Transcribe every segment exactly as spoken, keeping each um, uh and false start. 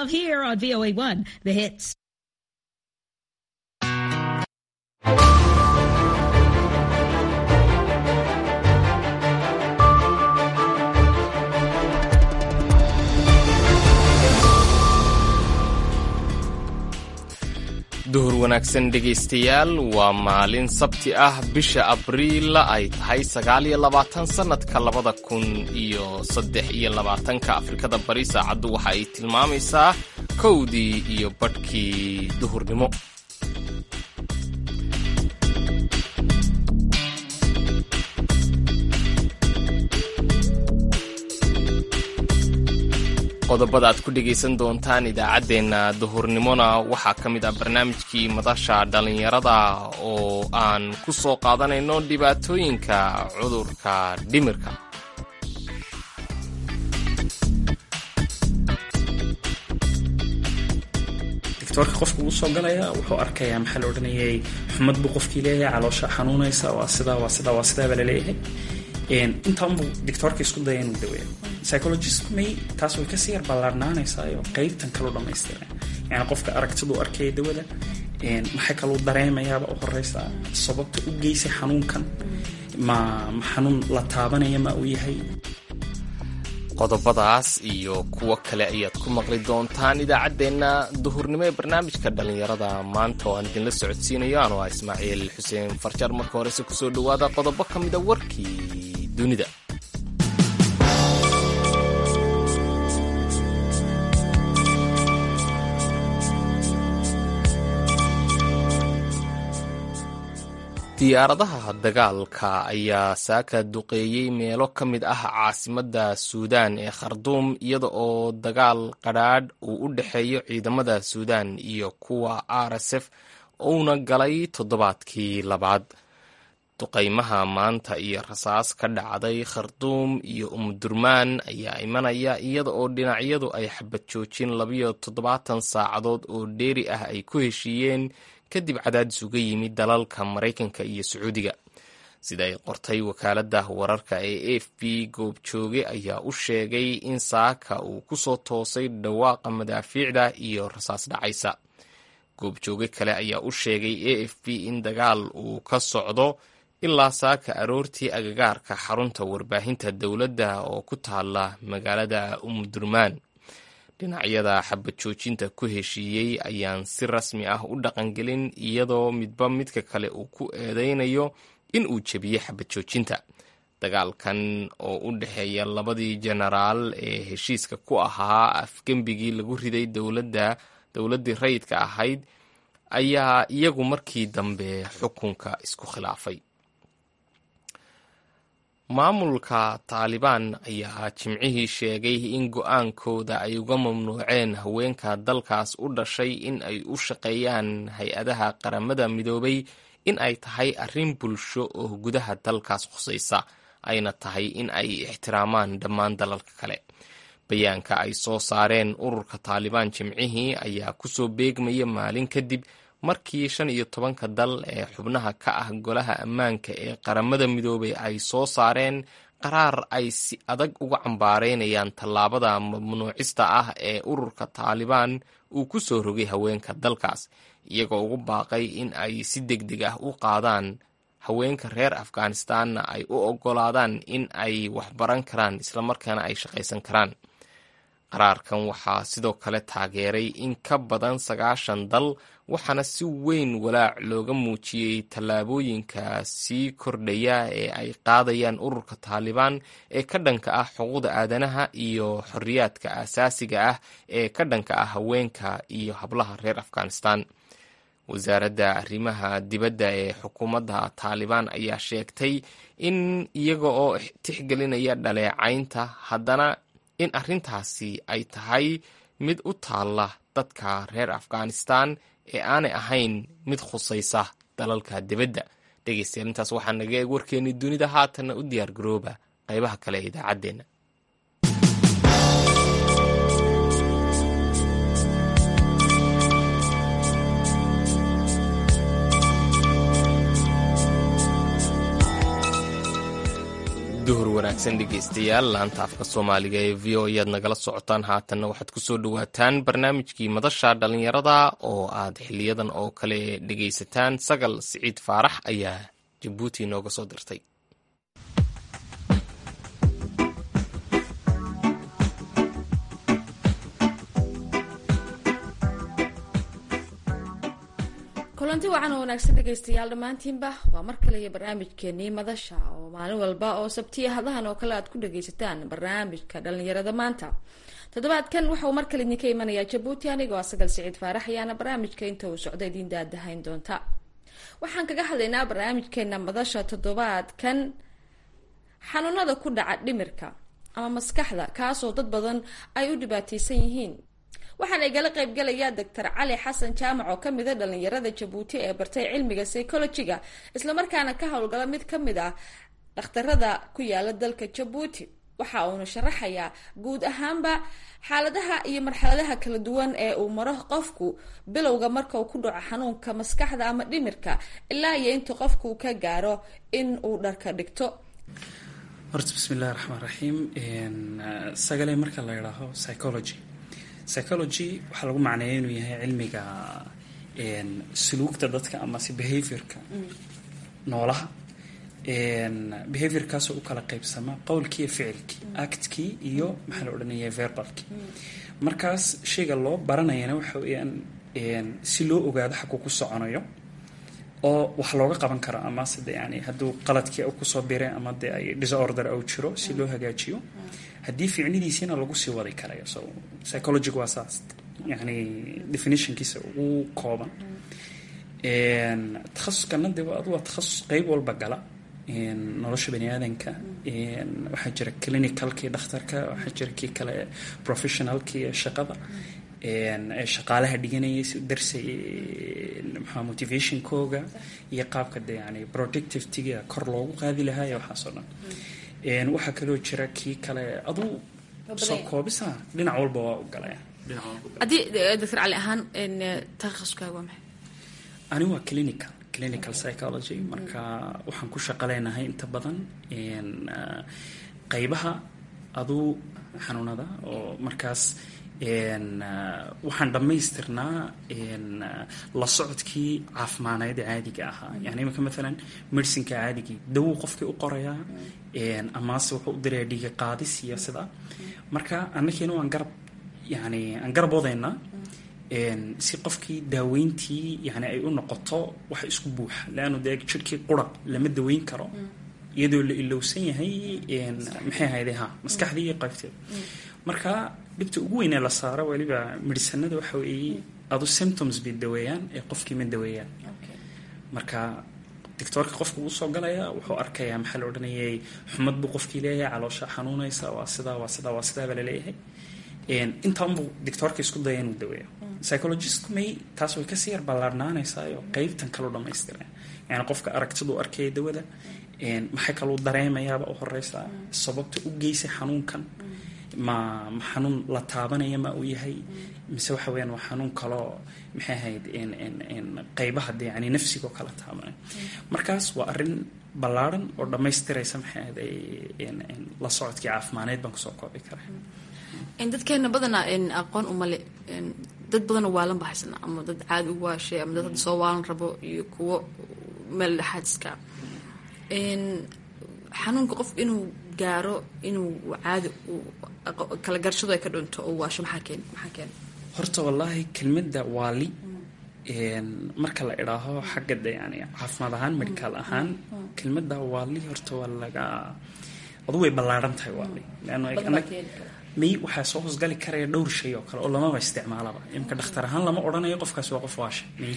Love here on V O A one, The Hits. duhur wanaagsan dhegaystayaal waa maalin sabti ah bisha abriil ay tahay sagaal iyo labaatan sannadka labada kun iyo saddex iyo labaatanka afrikada bari saacaddu waxa ay tilmaamaysaa kowdii iyo badhkii duhurnimo. qodobada aad ku dhegaysan doontaan idaacaddeenna duhurnimona waxaa ka mid ah barnaamijkii madasha dhallinyarada oo aan ku soo qaadanayno dhibaatooyinka cudurka dhimirka. doctorka qofku uu soo galaya wuxuu arkayaa maxaa la odhanayay xumad buu qofkii leeyahay, caloosha xanuunaysa, waa sidaa waa sidaa waa sidaa baa la leeyahay. intaanbuu doctorka isku daya inuu daweeyo. psychologistmay taas way kasii yar ballaarnaanaysaayo qaybtan kaloo dhammaystira, yani qofka aragtiduu arkaya dawada, maxay kaluu dareemayaaba u horeysa, sababta u geysay xanuunkan, ma xanuun la taabanaya ma uu yahay. qodobadaas iyo kuwo kale ayaad ku maqli doontaan idaacaddeenna duhurnimo ee barnaamijka dhallinyarada maanta oo aan idinla socodsiinayo anoo ah ismaaciil xuseen farjar. marka horese kusoo dhowaada qodobo ka mida warkii dunida. diyaaradaha dagaalka ayaa saaka duqeeyey meelo ka mid ah caasimadda suudaan ee kharduum, iyada oo dagaal qadhaadh uu u dhexeeyo ciidamada suudaan iyo kuwa r s f uuna galay toddobaadkii labaad. duqaymaha maanta iyo rasaas ka dhacday kharduum iyo umdurmaan ayaa imanaya iyada oo dhinacyadu ay xabad joojin labiyo toddobaatan saacadood oo dheeri ah ay ku heshiiyeen kadib cadaadis uga yimid dalalka Maraykanka iyo Sacuudiga. sida ay qortay wakaaladda wararka ee A F P, goobjooge ayaa u sheegay in saaka uu ku soo toosay dhawaaqa madaafiicda iyo rasaas dhacaysa. goobjooge kale ayaa u sheegay A F P in dagaal uu ka socdo ilaa saaka aroortii agagaarka xarunta warbaahinta dowladda oo ku taala magaalada Umdurmaan. dhinacyada xabad joojinta ku heshiiyey ayaan si rasmi ah u dhaqangelin, iyadoo midba midka kale uu ku eedeynayo in uu jebiyey xabad joojinta. dagaalkan oo u dhexeeya labadii jenaraal ee heshiiska ku ahaa afgembigii lagu riday dowladda dowladdii rayidka ahayd ayaa iyagu markii dambe xukunka isku khilaafay. maamulka taalibaan ayaa jimcihii sheegay in go-aankooda ay uga mamnuuceen haweenka dalkaas u dhashay in ay u shaqeeyaan hay-adaha qaramada midoobay in ay tahay arrin bulsho oo gudaha dalkaas khusaysa, ayna tahay in ay ixtiraamaan dhammaan dalalka kale. bayaanka ay soo saareen ururka taalibaan jimcihii ayaa kusoo beegmaya maalin kadib markii shan iyo tobanka dal ee xubnaha ka ah golaha ammaanka ee qaramada midoobay ay soo saareen qaraar ay si adag uga cambaareynayaan tallaabada mamnuucista ah ee ururka taalibaan uu ku soo rogay haweenka dalkaas, iyagoo ugu baaqay in ay si degdeg ah u qaadaan haweenka reer Afghanistanna ay u oggolaadaan in ay waxbaran karaan islamarkaana ay shaqaysan karaan. qaraarkan waxaa sidoo kale taageeray in ka badan sagaashan dal, waxaana si weyn walaac looga muujiyey tallaabooyinka sii kordhaya ee ay qaadayaan ururka taalibaan ee ka dhanka ah xuquuqda aadanaha iyo xorriyaadka aasaasiga ah ee ka dhanka ah haweenka iyo hablaha reer Afghanistan. wasaaradda arrimaha dibadda ee xukuumadda taalibaan ayaa sheegtay in iyaga oo tixgelinaya dhaleecaynta, haddana in arrintaasi ay tahay mid u taalla dadka reer Afghanistan ee aanay ahayn mid khusaysa dalalka dibadda. dhegaystayaal, intaas waxaa naga eeg warkeennii dunida. haatanna u diyaar garooba qaybaha kale ee idaacaddeenna. duhur wanaagsan wanaagsan dhegeystayaal laanta afka soomaaliga ee v o ayaad nagala socotaan. haatanna waxaad kusoo dhawaataan barnaamijkii madasha dhalinyarada oo aad xiliyadan oo kale dhegeysataan. sagal siciid faarax ayaa jabuuti nooga soo dirtay. kulanti wacan oo wanaagsan dhegaystayaal dhammaantiinba waa mar kale iyo barnaamijkeenii madasha oo maalin walba oo sabtiya hadahan oo kale aad ku dhagaysataan barnaamijka dhalinyarada maanta. toddobaadkan waxa uu mar kale idinka imanayaa jabuuti, aniga waa sagal siciid faarax ayaana barnaamijka inta uu socda idiin daadahayn doonta. waxaan kaga hadlaynaa barnaamijkeena madasha toddobaadkan xanuunada ku dhaca dhimirka ama maskaxda, kaasoo dad badan ay u dhibaataysan yihiin. waxaan igala qaybgalayaa doctor cali xasan jaamac oo kamid a dhalinyarada jabuuti ee bartay cilmiga psychologiga islamarkaana ka howlgala mid kamid ah dhakhtarada ku yaala dalka jabuuti. waxa uuna sharaxayaa guud ahaanba xaaladaha iyo marxaladaha kala duwan ee uu maro qofku bilowga marka uu ku dhaco xanuunka maskaxda ama dhimirka ilaa iyo inta qofku ka gaaro in uu dharka dhigto. horta bismillahi raxmaan raxiim. sagale marka la yidhaaho psychology psychology waxaa lagu macneeya inuu yahay cilmiga suluugta dadka amase behaviorka noolaha. behaviorkaasoo u kala qaybsama qowlkii iyo ficilkii, actkii iyo maxaa la odhanaya verbalkii. markaas shayga loo baranayana waxa weyaan si loo ogaado xaguu ku soconayo oo wax looga qaban karo, amase de yani hadduu qaladkii kusoo biray ama de ay disorder au jiro si loo hagaajiyo, haddii ficnidiisiina lagu sii wadi karayo. so psychologiga waa saas yani definitionkiisa ugu kooban. takhasuskana de adu waa takhasus qeyb walba gala nolosha bani aadanka. waxaa jira clinicalkii dhakhtarka, waxaa jira kii kale professionalkii shaqada ee shaqaalaha dhiganayay si darsay maxaa motivationkooga iyo qaabka de yani productivitiga kor loogu qaadi lahaa iyo waxaasoo dhan. waxaa kaloo jira kii kale aduu soo koobisa dhinac walba waa u galaya. haddii doctor cali ahaan takhasuskaaga waa maxay? ani waa clinical clinical psychology. marka waxaan ku shaqo leenahay inta badan qeybaha aduu xanuunada oo markaas waxaan dhammaystirnaa la socodkii caafimaanayd caadiga ahaa. yani imika maalan medicinka caadigii dawow qofkii u qorayaa amase wuxuu u diraya dhiiga qaadis iyo sidaa. marka annakiina waan garab yani aan garab wadaynaa si qofkii daaweyntii yani ay u noqoto wax isku buuxa, leannu dee jirhkii qura lama daweyn karo iyadoo la ilowsan yahay maxay ahayde ha maskaxdii iyo qaybteeda. marka dhibta ugu weynee la saaro weliba medisanada waxa weeye adu symptoms bay daweeyaan ee qofkii ma daweeyaan. marka doctoorka qofka uu soo galaya wuxuu arkayaa maxaa la odhanayay xumad buu qofkii leeyahay, caloosha xanuunaysa, waa sidaa waa sidaa waa sidaa baa laleeyahay. intaanbuu doctoorka isku daya inuu daweeyo. psychologistku may taas way kasii yar ballaarnaanaysaa oo qeybtan kaloo dhamaystira. yani qofka aragtiduu arkaya dawada, maxay kaluu dareemayaaba u horeysaa, sababta u geysay xanuunkan, ma ma xanuun la taabanaya ma uu yahay, mise waxa weyaan waa xanuun kaloo maxay ahayd qeybaha de yani nafsigoo kala taabanaya. markaas waa arrin ballaaran oo dhammaystiraysa maxay ahayd la socodkii caafimaaneed baan kusoo koobi karaa. dadkeena badanaa aqoon umale, dad badanoo waalan ba haysana ama dad caadi u waashay ama dad hadda soo waalan rabo iyo kuwo meel dhexaadiska. xanuunka qof inuu gaaro inuu caadi kala garshado ay ka dhunto oo waasho maxaa keen maxaa keen horta wallaahi kelmadda waali marka la idhaaho xagga de yani caafimaad ahaan medical ahaan kelmadda waali horta waa laga adu way ballaaran tahay waali leanno may waxaa soo hosgali karaya dhowr shay oo kale oo lamaba isticmaalaba. imika dhakhtar ahaan lama odhanayo qofkaasi waa qof waasha may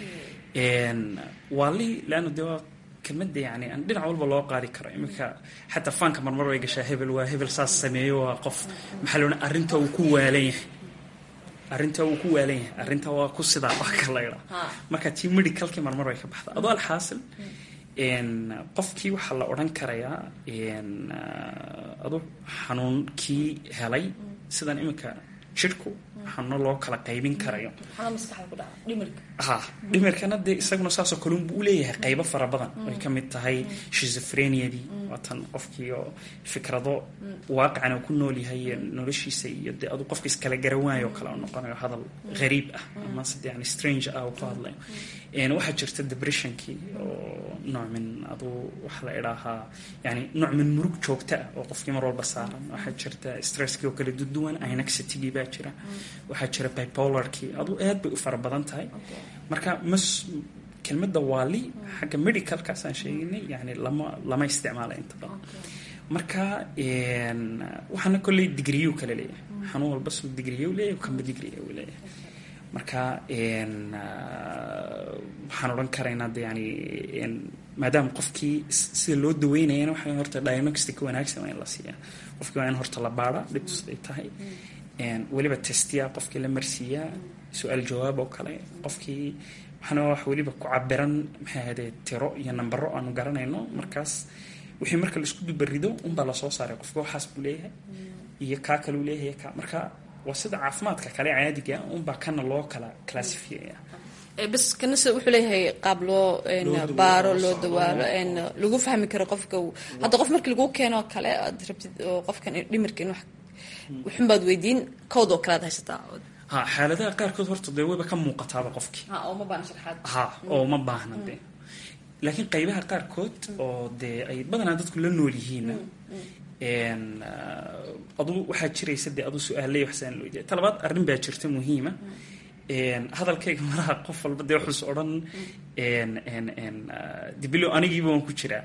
waali leanno de waa kelmadda yani aan dhinac walba loo qaadi karo. iminka xataa faanka marmar way gashaa hebel waa hebel saas sameeyo waa qof maxaa loodhan arrinta uu ku waalan yahay arrinta uu ku waalan yahay arrinta waa ku sidaa wax ka la idhaa. marka tii medicalkii marmar way ka baxda. adoo alxaasil qofkii waxaa la odhan karayaa adu xanuunkii helay sidan iminka jirhku xanuuno loo kala qaybin karayo. ha dhimirkana dee isaguna saasoo kalunbu u leeyahay qaybo fara badan ay ka mid tahay schizophreniadii waatan qofkii oo fikrado waaqicana ku nool yahay noloshiisa iyo dee adu qofka iskala garan waayo kale oo noqonayo hadal gariib ah ama sidii yani strange ah oo ku hadlayo een waxaa jirta depressionkii oo nooc min adu waxa la idhaahaa yani nooc min murug joogta ah oo qofkii mar walba saaran waxaa jirta stresskii oo kala duwan anxiety baa jira waxaa jira bipolarkii adu aad bay u fara badan tahay marka mas kelmadda waali xagga medicalkaasaan sheegnay yani lama lama isticmaala inta badan marka een waxaana kolley digriyo kale leeyahay xanuun walba soo digriyo leeyahay kama digriyo leeyahay marka een waxaan odhan karaynaa de yani maadaama qofkii sida loo daweynayana waxay horta diagnostic wanaagsan waa in la siiyaa qofkii waa in horta la baara dhibtus ay tahay een weliba testiya qofkii la marsiiyaa su-aal jawaab oo kale qofkii waxaana wax weliba ku cabiran maxay ahaydee tiro iyo nambaro aanu garanayno markaas wixii marka laisku dubarido unbaa lasoo saaray qofka waxaas buu leeyahay iyo kaa kaleu leeyahay ka marka waa sida caafimaadka kale caadiga unbaa kana loo kala classifiyaya bas kanase wuxuu leeyahay qaab loo baaro loo dawaalo lagu fahmi karo qofka hadda qof markii lagu keeno kale aad rabtid oo qofkan dhimirka in wax wuxunbaad weydiin kowd oo kale aad haysataa ha xaaladaha qaarkood horta dee wayba ka muuqataaba qofkii ha oo ma baahna sharxaad ha oo ma baahna dee laakiin qaybaha qaarkood oo dee ay badanaa dadku la nool yihiinna een adu waxaa jiraysa dee adu su-aaley waxsaan loo jeeda talabaad arrin baa jirta muhiima een hadalkayga malaha qof walba dee wuxuus odhan een een een dibilo anigiiba waan ku jiraa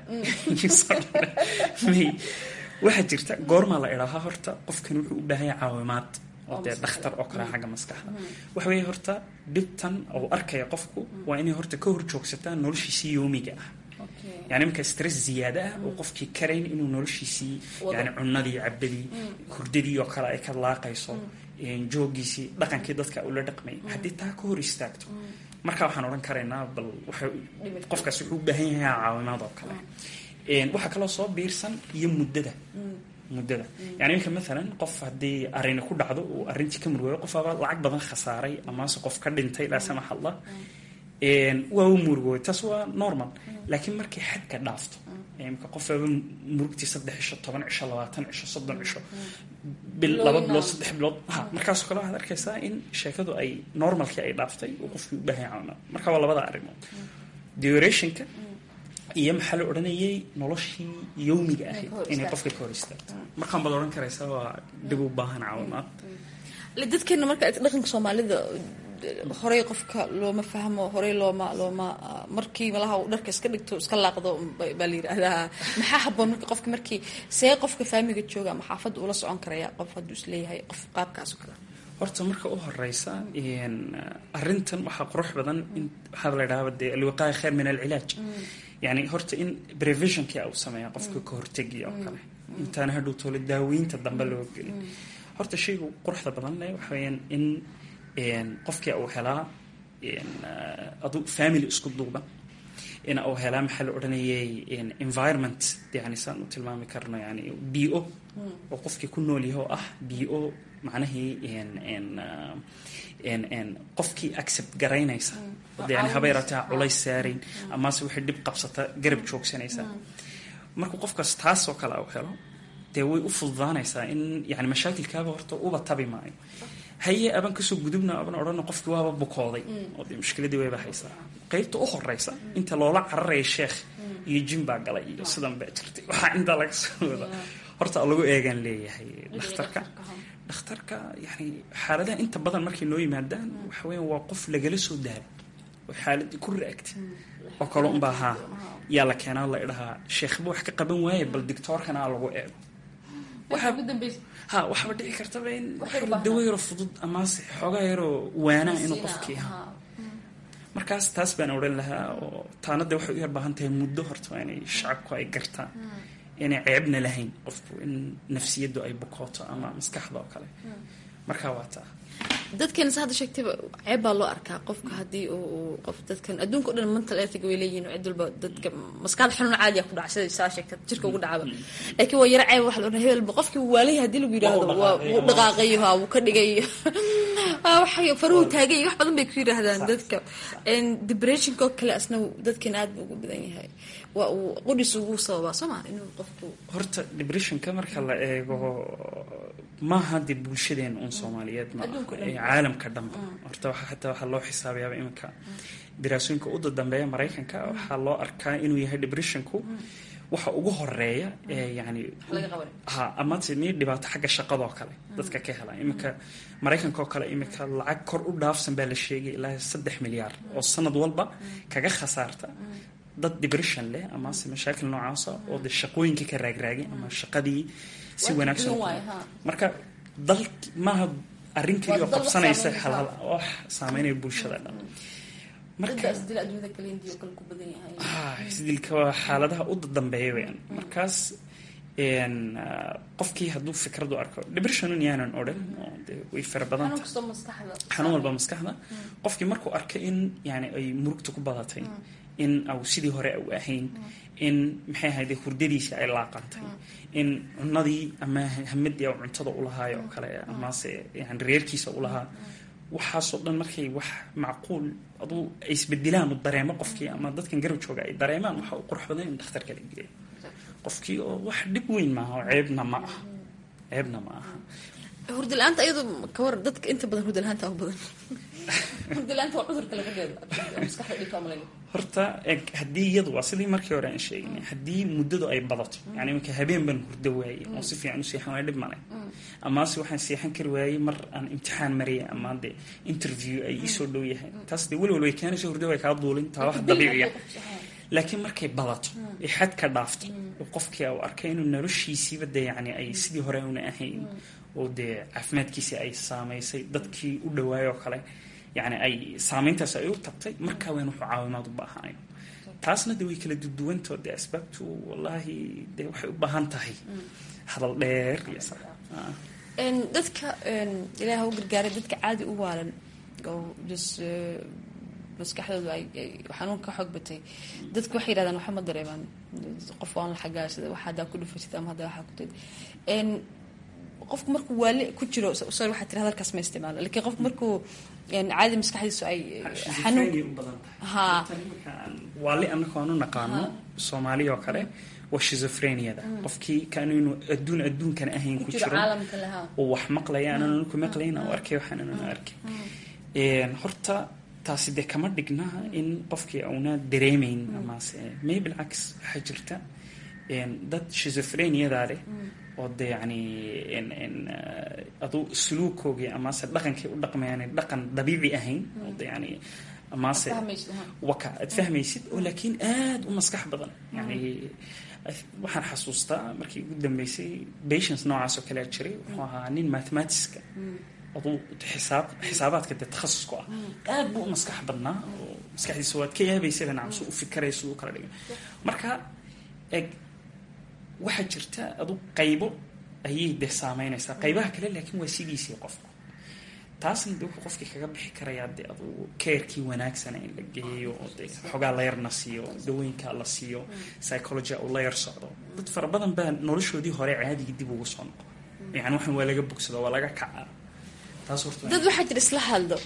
may waxaa jirta goormaa la idhaahaa horta qofkan wuxuu u baahan yahay caawimaad oo dee dhakhtar oo kale xagga maskaxda waxa weeye horta dhibtan oo arkaya qofku waa inay horta ka hor joogsataan noloshiisii yoomiga ah yani marka stress ziyaada ah oo qofkii karayn inuu noloshiisii yani cunadii cabadii hurdadii oo kale ay ka laaqayso joogiisii dhaqankii dadka ula dhaqmay haddii taa ka hor istaagto marka waxaan odhan karaynaa bal qofkaas wuxuu u baahan yahay caawimaad oo kale waxaa kaloo soo biirsan iyo muddada muddada yani iminka maalan qof haddii arrini ku dhacdo uu arrintii ka murwaayo qofaaba lacag badan khasaaray amase qof ka dhintay laa samax allah waa u murugooy taas waa normal laakiin markay xadka dhaafto imika qofaaba murugtii saddex cisho toban cisho labaatan cisho soddon cisho bil laba bilood saddex bilood ha markaasoo kale waxaad arkaysaa in sheekadu ay normalkii ay dhaaftay uu qofkii u baahan yahay marka waa labada arrimood durationka iyo maxaa la odhanayay noloshii yowmiga ahayd inay qofka ka hor istaagto markaan baad odhan karaysaa waa dib u baahan caawimaad dadkeena marka dhaqanka soomaalida horey qofka looma fahmo horey looma looma markii malaha uu dharka iska dhigto iska laaqdo baa la yidhaahdaa maxaa habboon marka qofka markii see qofka faamiga jooga ama xaafadda ula socon karaya qof hadduu isleeyahay qof qaabkaas oo kale horta marka u horeysa arrintan waxaa qurux badan in waxaa la idhaahdaa dee alwiqaaya khayr min alcilaaj yani horta in previsionkii uu sameeya qofka ka hortegiya oo kale intaana hadhow toole daaweynta dambe loo gelin horta shaygu quruxda badan leh waxa weeyaan in qofkii uu helaa adu family isku duuba in uu helaa maxaa la odhanayay environment yani saan u tilmaami karno yani b o oo qofkii ku nool yahay oo ah b o macnahii qofkii accept garaynaysa yani habeerataa culays saarayn amase waxay dhib qabsata garab joogsanaysa markuu qofkaas taas oo kale uu helo dee way u fududaanaysaa in yani mashaakilkaaba horta uba tabi maayo haye aban kasoo gudubna aban odhana qofkii waaba bukooday oo dee mushkiladii wayba haysaa qaybta u horeysa inta loola cararaya sheekh iyo jim baa galay iyo sidan baa jirtay waxaa intaa laga soo wada horta lagu eegaan leeyahay dhakhtarka dhakhtarka yani xaaladaha inta badan markay noo yimaadaan waxa weeyaan waa qof lagala soo daaray oo xaaladii ku reagtay oo kale unbaa haa yaa la keenaa la idhahaa sheekhba wax ka qaban waaye bal dictoorkana lagu eego ha waxba dhici kartaba in dawo yaroo fudud amase xoogaa yaroo waanaa inuu qofkii ha markaas taas baan odhan lahaa oo taana de waxay u yar baahan tahay muddo horta waa inay shacabku ay gartaan inay ceebna lahayn qofku in nafsiyaddu ay bukooto ama maskaxda oo kale markaa waa taa dadkan sa hadda sheegtayba ceeb baa loo arkaa qofka haddii uu qof dadkan adduunka o dhan mental ethic way leeyihin cid walba dadka maskaxda xanuun caadiya ku dhaca sida saa sheegta jirka ugu dhacaba laakiin waa yaro ceeb waxa la odhanaa hebelba qofkii waalay haddii lagu yidhaahdo waa wuu dhaqaaqayo ha wuu ka dhigayo ah waxay faruhu taagay wax badan bay ku yiraahdaan dadka in depression ko kale asna dadkina aad ugu badan yahay waa uu qudis ugu sababa Soomaali inuu qofku horta depression ka marka la eego ma hadii bulshadeen oo Soomaaliyeed ma caalamka dhanba horta waxa xataa waxa loo xisaabiyaa imika diraasooyinka u dambeeya Mareykanka waxa loo arkaa inuu yahay depressionku waxa ugu horeeya ee yaani ha ama sidii dhibaato xagga shaqada oo kale dadka ka helaan imika Mareykanka oo kale imika lacag kor u dhaafsan baa la sheegay ilaa saddex milyan oo sanad walba kaga khasaarta dad depression leh ama si mashaakil noocaas ah oo shaqooyinka ka raagraagay ama shaqadii si wanaagsan marka dal ma arrin kaliya qabsanaysa halal wax saameynay bulshada dhan marka isdil adduunka kale indiyo kale ku badan yahay ah isdilka xaaladaha u dambeeyay markaas een qofkii haduu fikradu arko depression yaanan oran way fara badan xanuun walba maskaxda qofkii markuu arko in yaani ay murugta ku badatay in aw sidii hore u ahayn in maxay ahayd hurdadiisa ay laaqantay in cunadii ama hamadii oo cuntada u lahaayo kale ama se yaani reerkiisa u lahaa waxa soo dhan markay wax macquul adu ay isbedilaan u dareemo qofkii ama dadkan garab jooga ay dareemaan waxa uu qurux badan in dhakhtarka la geeyo qofkii oo wax dib weyn ma aha ceebna ma aha ceebna ma aha hurdalaanta iyadu ka war dadka inta badan hurdalaanta ugu badan hurdalaanta waa cudur kale gadeedo maskaxda dhibka ma leeyahay horta hadii iyadu waa sidii markii hore aan sheegnay hadii muddadu ay badato yaani marka habeen ban hurdo waayay oo si fiican u seexan dhib ma leh ama si waxaan seexan kari waayay mar aan imtixaan mariyay ama de interview ay isoo dhow yahay taas de wali wali keenayso hurdo way ka duulin taa wax dabiici ah laakiin markay badato ee xad ka dhaafto oo qofkii uu arkay inuu noloshiisiiba de yaani ay sidii hore una ahayn oo de caafimaadkiisa ay saameysay dadkii u dhawaayo kale yaani ay saameyntaas ay u tagtay marka weyn wuxuu caawimaad u baahanay taasna de way kala duduwanto de asbaabtu wallahi de waxay u baahan tahay hadal dheer iyo sax in dadka ilaahay u gargaaray dadka caadi u waalan oo just maskaxdoodu ay xanuun ka xog batay dadku waxay yiraahdaan waxa ma dareemaan qof aan la xagaasada waxa hada ku dhufatay ama hada waxa ku tid in qofku markuu waali ku jiro soo waxa tirada halkaas ma isticmaalo laakiin qofku markuu in caadi maskaxdiisu ay xanuun ha waali anaka aanu naqaano Soomaaliya oo kale waa schizophrenia qofkii kaanu inuu adduun adduun kan ahayn ku jiro oo wax maqlayaan aanu ku maqlayna oo arkay waxaan aanu arkay een horta taasi de kama dhigna in qofkii auna dareemeyn ama se may bilcaks waxa jirta een dad schizophrenia daare oo de yaani in in adu suluukoogi ama se dhaqankii u dhaqmayaan dhaqan dabiici ahayn oo de yaani ama se waka adfahmaysid oo laakiin aad u maskax badan yaani waxaan xasuustaa markii ugu dambeysay patients noocaas oo kale jiray wuxuu ahaa nin mathematics-ka adu xisaab xisaabaadka de takhasusku ah aad buu maskax badnaa oo maskaxdiisa waad ka yaabaysaa nacam soo u fikirayso oo kala dhigan marka eg waxa jirta adu qaybo ayay de saameynaysaa qaybaha kale laakiin waa sidiisii qofku taasna de qofkii kaga bixi karaya de adu carekii wanaagsan in la geeyo oo de xogaa la yar nasiyo dawooyinka la siiyo psychology oo la yar socdo dad fara badan baa noloshoodii hore caadi dib ugu soo noqo yaani waxan waa laga bogsado waa laga kacaa taas horta dad waxa jira isla haldo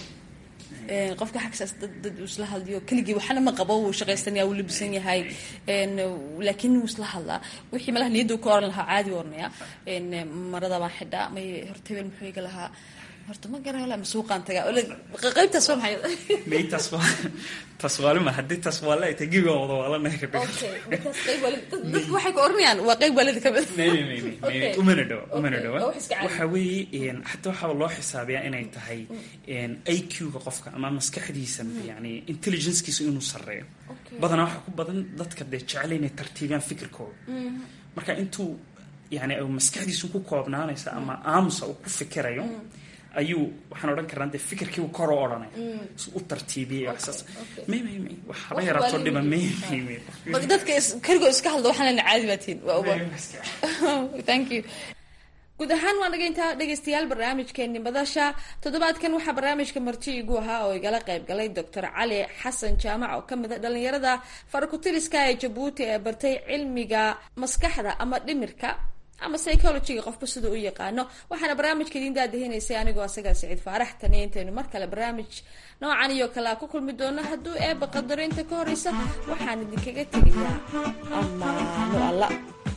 ee qofka xaqsaas dad dad isla haldiyo kaliya waxana ma qabo uu shaqaysanaya uu libisan yahay een laakiin uu isla halda wixii malaha niyadu ku oran lahaa caadi ornaya een marada baan xidha may hortebel muxuu iga lahaa horta ma garan la suuqan taga qaybta soo maxay may taswa taswaalo ma hadii taswaalo ay tagiga wada wala naga okay markaas qayb wali dad waxay ku ornayaan waa qayb walid ka mid may may may umana dhaw umana dhaw waxa weey in hatta waxa loo xisaabiyaa inay tahay in I Q-ga qofka ama maskaxdiisa yaani intelligence-kiisu inuu sareeyo badan waxa ku badan dadka de jecel inay tartiibaan fikirkooda marka intuu yaani ay maskaxdiisu ku koobnaanaysa ama aamusa uu ku fikirayo ayuu waxaan oran karnaa de fikirkii uu kor u oranay u tartiibiyay waxsaas may may may waxa la yaraato dhiba may may bad dadka kaligo iska haldo waxaan la caadi baatiin waa uba thank you guud ahaan waan dhageyntaa dhageystayaal barnaamijkeeni madasha toddobaadkan waxaa barnaamijka marti igu ahaa oo igala qayb galay doctor Cali Xasan Jaamac oo kamid ah dhalinyarada farkutiriska ee Djibouti ee bartay cilmiga maskaxda ama dhimirka ama psychologyga qofba siduu u yaqaano. Waxaana barnaamijka idin daadahinaysay anigoo asaga Saciid Faarax. Tan intaynu mar kale barnaamij noocan iyo kala ku kulmi doono hadduu eeba qadarinta ka horeysa, waxaan idinkaga tegayaa amaano Allah.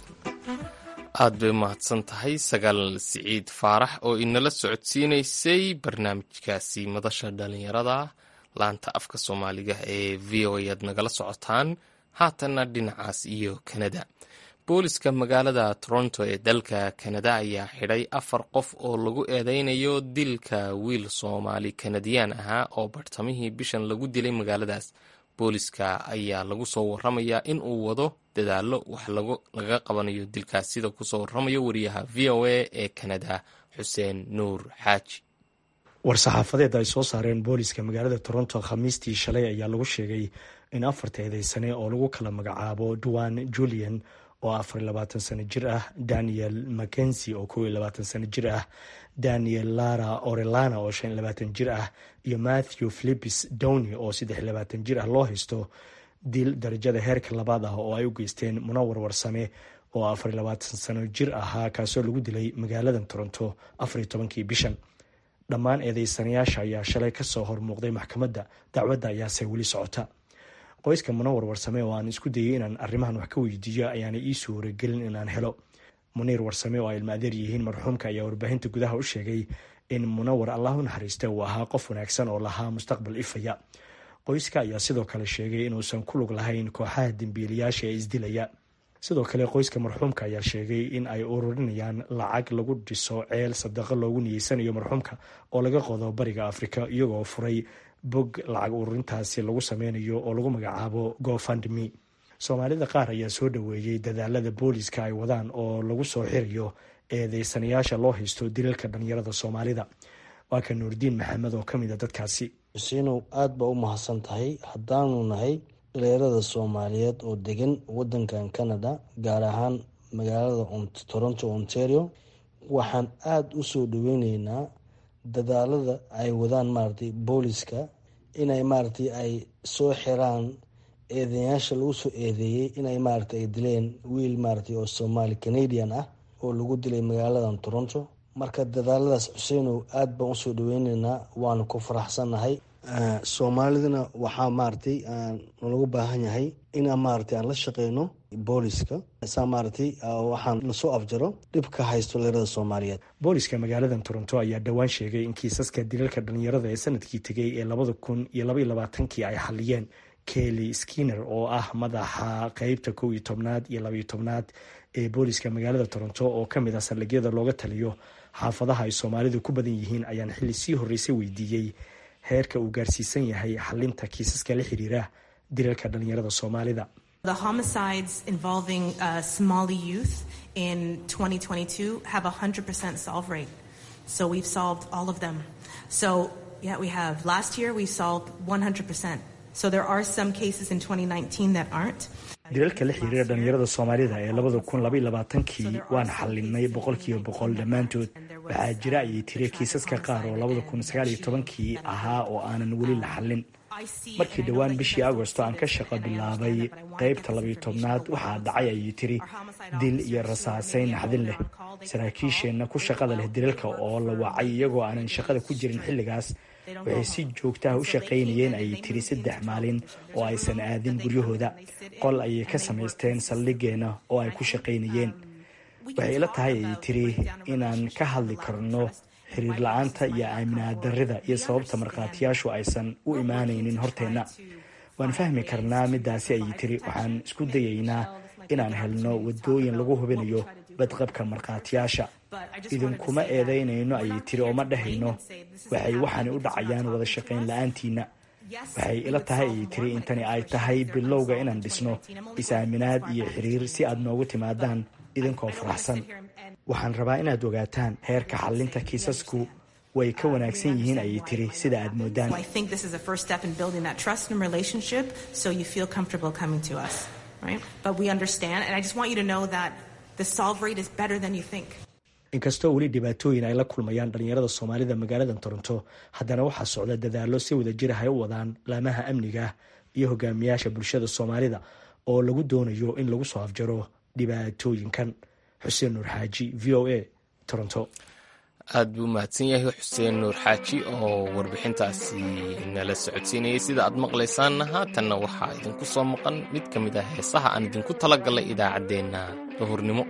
aad bay mahadsan tahay Sagaal Siciid Faarax oo inala socodsiinaysay barnaamijkaasi madasha dhalinyarada laanta afka Soomaaliga ee V O A aad nagala socotaan. Haatana dhinacaas iyo Canada. booliska magaalada Toronto ee dalka Canada ayaa xidhay afar qof oo lagu eedeynayo dilka wiil Soomaali Canadian ahaa oo bartamihii bishan lagu dilay magaaladaas. booliska ayaa lagu soo waramayaa in uu wado dadaalo wax laga qabanayo dilkaas, sida ku soo waramayo wariyaha V O A ee Canada Xuseen Nuur Xaaji. war-saxaafadeed ay soo saareen booliska magaalada Toronto khamiistii shalay ayaa lagu sheegay in afarta eedeysane oo lagu kala magacaabo Duane Julian oo afar iyo labaatan sano jir ah, Daniel Mackenzie oo kow iyo labaatan sano jir ah, Daniel Lara Orellana oo shan iyo labaatan jir ah, iyo Matthew Phillips Downey oo saddex iyo labaatan jir ah loo haysto dil darajada heerka labaad ah oo ay u geysteen Munawar Warsame oo afar iyo labaatan sano jir ahaa, kaasoo lagu dilay magaalada Toronto afar iyo tobankii bishan. dhammaan eedeysanayaasha ayaa shalay kasoo hormuuqday maxkamadda. dacwadda ayaase weli socota. qoyska Munawar Warsame oo aan isku dayay inaan arrimahan wax ka weydiiyo ayaana ii suuragelin inaan helo. Muniir Warsame oo ay ilma adeer yihiin marxuumka ayaa warbaahinta gudaha u sheegay in Munawar Allah u naxariista uu ahaa qof wanaagsan oo lahaa mustaqbal ifaya. qoyska ayaa sidoo kale sheegay inuusan ku lug lahayn kooxaha dambiilayaasha ee isdilaya. sidoo kale qoyska marxuumka ayaa sheegay in ay ururinayaan lacag lagu dhiso ceel sadaqo loogu niyeysanayo marxuumka oo laga qodo bariga Afrika, iyagoo furay bog lacag ururintaasi lagu sameynayo oo lagu magacaabo GoFundMe. Soomaalida qaar ayaa soo dhaweeyay dadaalada booliska ay wadaan oo lagu soo xirayo eedeysanayaasha loo haysto dilalka dhalinyarada Soomaalida. waa kan Nuurdiin Maxamed oo kamid ah dadkaasi. Xuseen aad baa u mahadsan tahay. haddaanu nahay dhalinyarada Soomaaliyeed oo degan wadankan Canada, gaar ahaan magaalada Toronto, Ontario, waxaan aada u soo dhaweyneynaa dadaalada ay wadaan maaragtay booliska inay maaragtay ay soo xiraan eedeyaasha lagu soo eedeeyey inay maaragtay ay dileen wiil maaragtay oo Soomaali Canadian ah oo lagu dilay magaalada Toronto. marka dadaaladaas Xuseen aad baan u soo dhaweyneynaa, waana ku faraxsanahay. Soomaalidana waxaa maaragtay lagu baahan yahay inaan maaragtay aan la shaqeyno booliska saa maaragtay waxaan lasoo afjaro dhibka haysto dhalinyarada Soomaaliyeed. booliska magaalada Toronto ayaa dhawaan sheegay in kiisaska dilalka dhalinyarada ee sanadkii tegay ee labada kun iyo laba iyo labaatankii ay xaliyeen. Kelly Skinner oo ah madaxa qeybta kow iyo tobnaad iyo laba iyo tobnaad ee booliska magaalada Toronto oo kamid ah saldhigyada looga taliyo xaafadaha ay Soomaalidu ku badan yihiin, ayaan xilli sii horeysay weydiiyey heerka uu gaarsiisan yahay xalinta kiisaska la xiriira dilalka dhalinyarada Soomaalida. The homicides involving uh, Somali youth in twenty twenty-two have a one hundred percent solve rate. So we've solved all of them. So yeah, we have. Last year we solved one hundred percent. So there are some cases in twenty nineteen that aren't. dilalka la xiriira dhalinyarada Soomaalida ee labada kun laba iyo labaatankii waan xalinay boqolkiiba boqol dhammaantood. waxaa jira ayay tiri kiisaska qaar oo labada kun sagaal iyo tobankii ahaa oo aanan weli la xalin. markii dhawaan bishii Agoosto aan ka shaqo bilaabay qaybta laba iyo tobnaad waxaa dhacay ayay tiri dil iyo rasaaseyn naxdin leh. saraakiisheenna ku shaqada leh dilalka oo la wacay iyagoo aanan shaqada ku jirin xilligaas waxay si joogto ah u shaqaynayeen ayay tiri saddex maalin oo aysan aadin guryahooda. qol ayay ka samaysteen saldhigeena oo ay ku shaqaynayeen. waxay ila tahay ayay tiri inaan ka hadli karno xiriir la-aanta iyo aaminaad darrida iyo sababta markhaatiyaashu aysan u imaanaynin horteenna. waan fahmi karnaa midaasi ayay tiri. waxaan isku dayaynaa inaan helno wadooyin lagu hubinayo badqabka markhaatiyaasha. idinkuma eedeynayno ayay tiri oo ma dhahayno waxay waxaani u dhacayaan wada shaqayn la-aantiina. waxay ila tahay ayay tiri intani ay tahay bilowga inaan dhisno is-aaminaad iyo xiriir si aad noogu timaadaan idinkoo faraxsan. waxaan rabaa inaad ogaataan heerka xalinta kiisasku way ka wanaagsan yihiin ayay tiri sida aad moodaan. inkastoo weli dhibaatooyin ay la kulmayaan dhalinyarada Soomaalida magaalada Toronto, haddana waxaa socda dadaalo si wada jir ah u wadaan laamaha amniga iyo hogaamiyaasha bulshada Soomaalida oo lagu doonayo in lagu soo afjaro dhibaatooyinkan. xuseen nuur xaaji v o a toronto. aad buu mahadsan yahay xuseen nuur xaaji oo warbixintaasi nala socodsiinayay. sida aad maqlaysaanna haatanna waxaa idinku soo maqan mid ka mid ah heesaha aan idinku talagalay idaacaddeenna duhurnimo.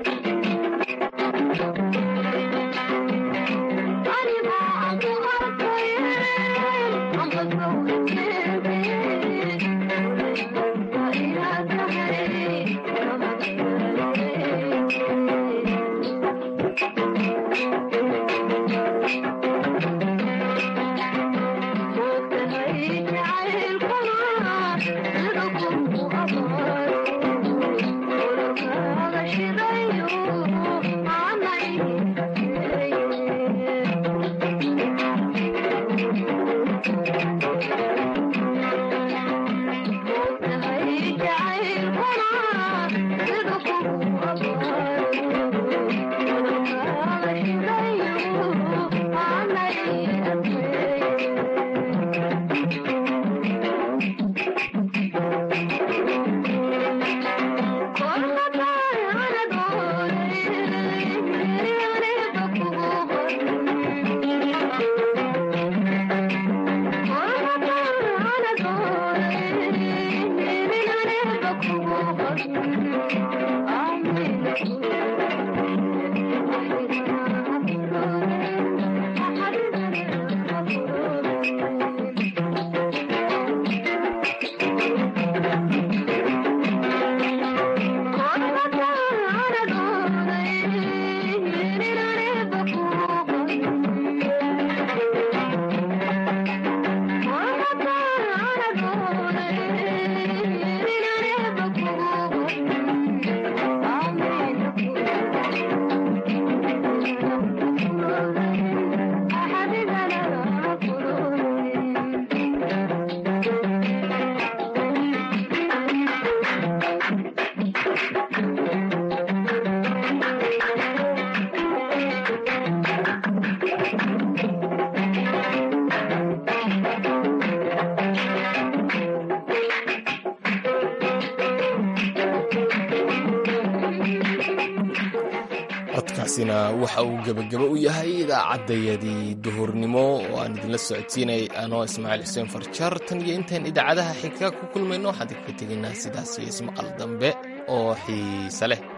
I'm kaasina waxa uu gebagabo u yahay idaacaddayadii duhurnimo oo aan idinla socodsiinay anoo ismaaciil xuseen farjar. tan iyo intaan idaacadaha xigta ku kulmayno waxaan idinka tegaynaa sidaas iyo ismaqal dambe oo xiise leh.